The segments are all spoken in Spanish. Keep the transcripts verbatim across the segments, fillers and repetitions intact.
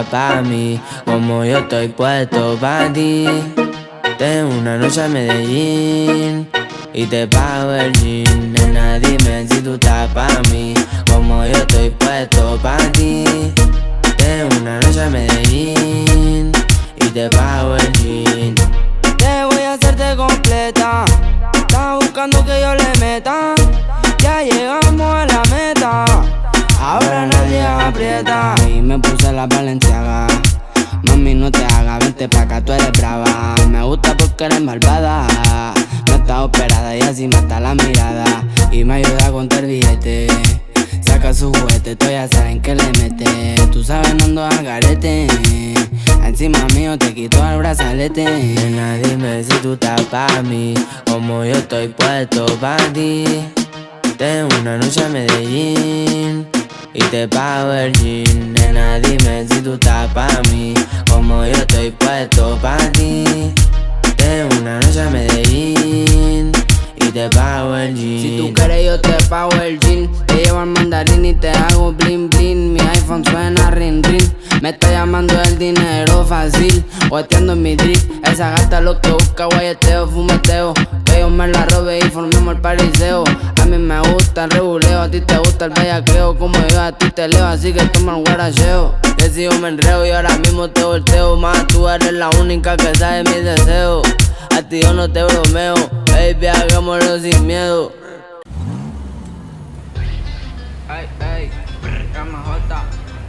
estás pa' mí, como yo estoy puesto pa' ti. Tengo una noche a Medellín y te pago el jean. Nena, dime si tú estás pa' mí, como yo estoy puesto pa' ti. Tengo una noche a Medellín y te pago el jean. Te voy a hacerte completa. Estás buscando que yo le meta. Ya llegamos a la meta. Ahora nadie aprieta. Y me puse la Balenciaga. Mami, no te hagas, vente pa' acá, tú eres brava. Me gusta porque eres malvada. No estás operada y así mata la mirada. Y me ayuda a contar billete. Saca su juguete, tú ya saben que le mete. Tú sabes, no ando al garete. Encima mío te quito el brazalete. Nena, dime si tú estás pa' mí, como yo estoy puesto pa' ti. Tengo una noche a Medellín y te pago el jean. Nena, dime si tú estás pa' mí, como yo estoy puesto pa' ti. Tengo una noche a Medellín y te pago el jean. Si tú quieres yo te pago el jean. Te llevo al mandarín y te hago bling bling. Mi iPhone suena ring ring. Me está llamando el dinero fácil, guateando en mi drip. Esa gata lo que busca, guayeteo, fumeteo. Que yo me la robe y formemos el pariseo. A mí me gusta el reguleo, a ti te gusta el bellaqueo. Como yo a ti te leo, así que toma el guaracheo. Que si yo me enreo y ahora mismo te volteo. Más tú eres la única que sabe mis deseos. A ti yo no te bromeo, baby, hagámoslo sin miedo. Ay, ay, Rama J.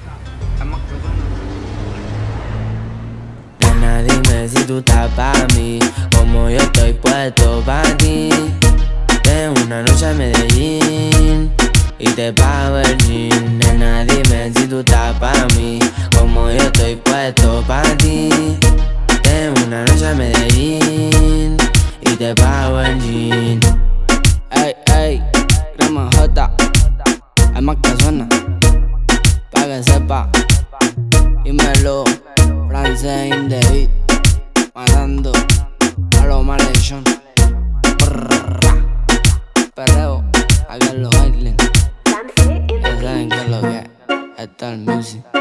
Nena, dime si tú estás pa' mí, como yo estoy puesto pa' ti. Tengo una noche a Medellín y te pago el jean. Nena, dime si tú estás pa' mí, como yo estoy puesto pa' ti. Tengo una noche a Medellín y te pago el jean. Ey, ey, Rama J. Hay más que suena, pa' que sepa. Dímelo, francés in the beat, matando a los malhechón. Perreo, aquí en los islands. Ya saben que es lo que es, está el music.